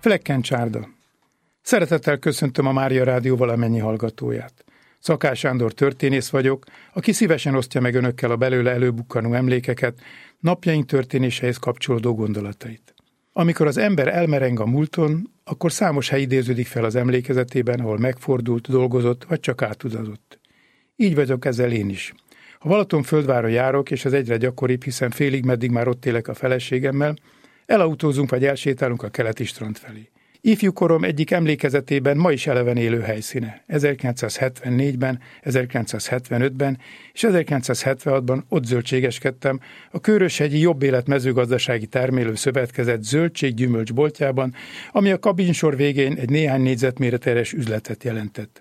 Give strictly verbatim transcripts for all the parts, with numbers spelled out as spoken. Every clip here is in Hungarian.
Fleckencsárda. Szeretettel köszöntöm a Mária Rádió valamennyi hallgatóját. Szakás Sándor történész vagyok, aki szívesen osztja meg önökkel a belőle előbukkanó emlékeket, napjaink történéseihez kapcsolódó gondolatait. Amikor az ember elmereng a múlton, akkor számos hely idéződik fel az emlékezetében, ahol megfordult, dolgozott, vagy csak átutazott. Így vagyok ezzel én is. Ha Balatonföldvárra járok, és ez egyre gyakoribb, hiszen félig meddig már ott élek a feleségemmel, elautózunk vagy elsétálunk a keleti strand felé. Ifjúkorom egyik emlékezetében ma is eleven élő helyszíne. ezerkilencszázhetvennégyben, ezerkilencszázhetvenötben és ezerkilencszázhetvenhatban ott zöldségeskedtem a Köröshegyi Jobb Élet mezőgazdasági termelő szövetkezet zöldség-gyümölcs boltjában, ami a kabinsor végén egy néhány négyzetméteres üzletet jelentett.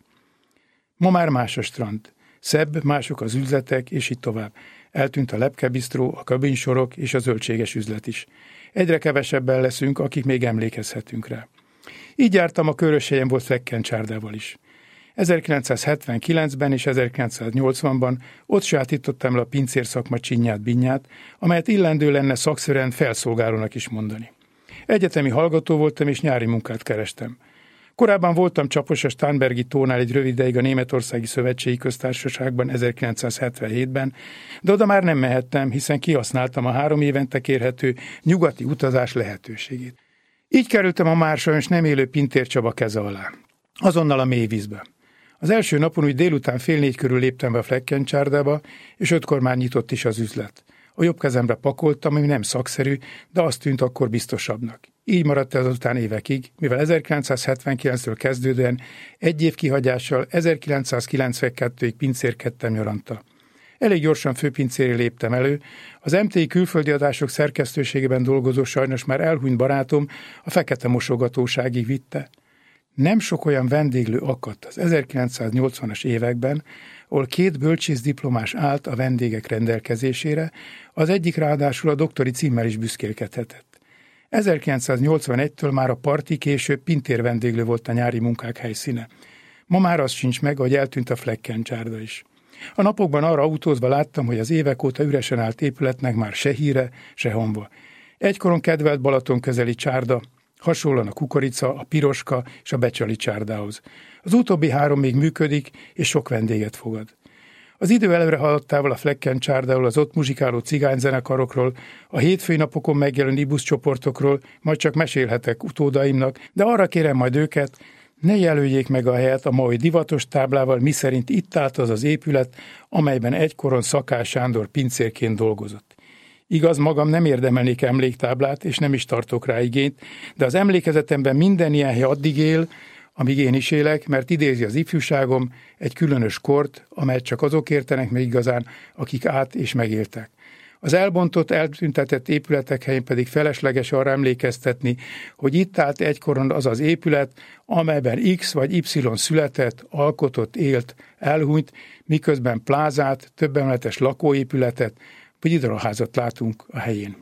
Ma már más a strand. Szebb, mások az üzletek, és így tovább. Eltűnt a lepkebisztró, a kabinsorok és a zöldséges üzlet is. Egyre kevesebben leszünk, akik még emlékezhetünk rá. Így jártam a Köröshelyen volt Fleckencsárdával is. ezerkilencszázhetvenkilencben és ezerkilencszáznyolcvanban ott sajátítottam le a pincérszakma csinyát-binyát, amelyet illendő lenne szakszerűen felszolgálónak is mondani. Egyetemi hallgató voltam és nyári munkát kerestem. Korábban voltam csapos a Starnbergi tónál egy rövid ideig a Németországi Szövetségi Köztársaságban ezerkilencszázhetvenhétben, de oda már nem mehettem, hiszen kihasználtam a három évente kérhető nyugati utazás lehetőségét. Így kerültem a már sajnos nem élő Pintér Csaba keze alá. Azonnal a mélyvízbe. Az első napon úgy délután fél négy körül léptem be a Fleckencsárdába, és ötkor már nyitott is az üzlet. A jobb kezemre pakoltam, ami nem szakszerű, de azt tűnt akkor biztosabbnak. Így maradt ez azután évekig, mivel ezerkilencszázhetvenkilenctől kezdődően egy év kihagyással ezerkilencszázkilencvenkettőig pincérkedtem nyaranta. Elég gyorsan főpincéré léptem elő, az em té i külföldi adások szerkesztőségében dolgozó sajnos már elhunyt barátom a fekete mosogatóságig vitte. Nem sok olyan vendéglő akadt az ezerkilencszáznyolcvanas években, ahol két bölcsészdiplomás állt a vendégek rendelkezésére, az egyik ráadásul a doktori címmel is büszkélkedhetett. ezerkilencszáznyolcvanegytől már a parti, később Pintér vendéglő volt a nyári munkák helyszíne. Ma már az sincs meg, hogy eltűnt a Fleckencsárda is. A napokban arra autózva láttam, hogy az évek óta üresen állt épületnek már se híre, se honva. Egykoron kedvelt Balaton közeli csárda, hasonlóan a Kukorica, a Piroska és a Becsali csárdához. Az utóbbi három még működik, és sok vendéget fogad. Az idő előre haladtával a Fleckencsárdáról, az ott muzsikáló cigányzenekarokról, a hétfői napokon megjelenő buszcsoportokról majd csak mesélhetek utódaimnak, de arra kérem majd őket, ne jelöljék meg a helyet a mai divatos táblával, miszerint itt állt az az épület, amelyben egykoron Szakás Sándor pincérként dolgozott. Igaz, magam nem érdemelnék emléktáblát, és nem is tartok rá igényt, de az emlékezetemben minden ilyen hely addig él, amíg én is élek, mert idézi az ifjúságom egy különös kort, amelyet csak azok értenek meg igazán, akik át és megéltek. Az elbontott, eltüntetett épületek helyén pedig felesleges arra emlékeztetni, hogy itt állt egykoron az az épület, amelyben X vagy Y született, alkotott, élt, elhunyt, miközben plázát, többemeletes lakóépületet vagy idaraházat látunk a helyén.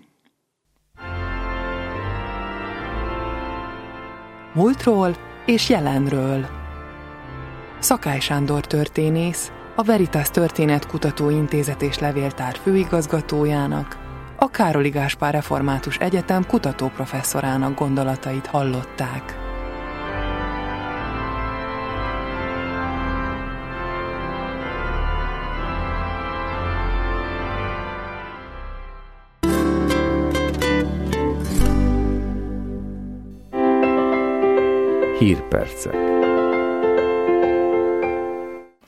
Múltról és jelenről. Szakály Sándor történész, a Veritas Történetkutató Intézet és Levéltár főigazgatójának, a Károli Gáspár Református Egyetem kutatóprofesszorának gondolatait hallották. Hírpercek.